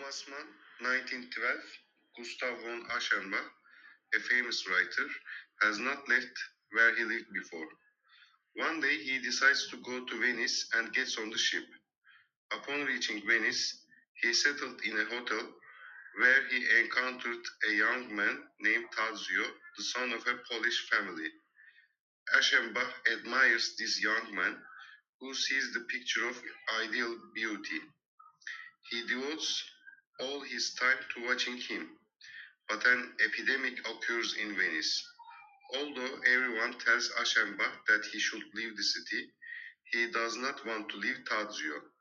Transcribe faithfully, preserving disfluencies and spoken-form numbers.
last month, nineteen twelve, Gustav von Aschenbach, a famous writer, has not left where he lived before. One day he decides to go to Venice and gets on the ship. Upon reaching Venice, he settled in a hotel where he encountered a young man named Tadzio, the son of a Polish family. Aschenbach admires this young man, who sees the picture of ideal beauty. He devotes all his time to watching him, but an epidemic occurs in Venice. Although everyone tells Aschenbach that he should leave the city, he does not want to leave Tadzio.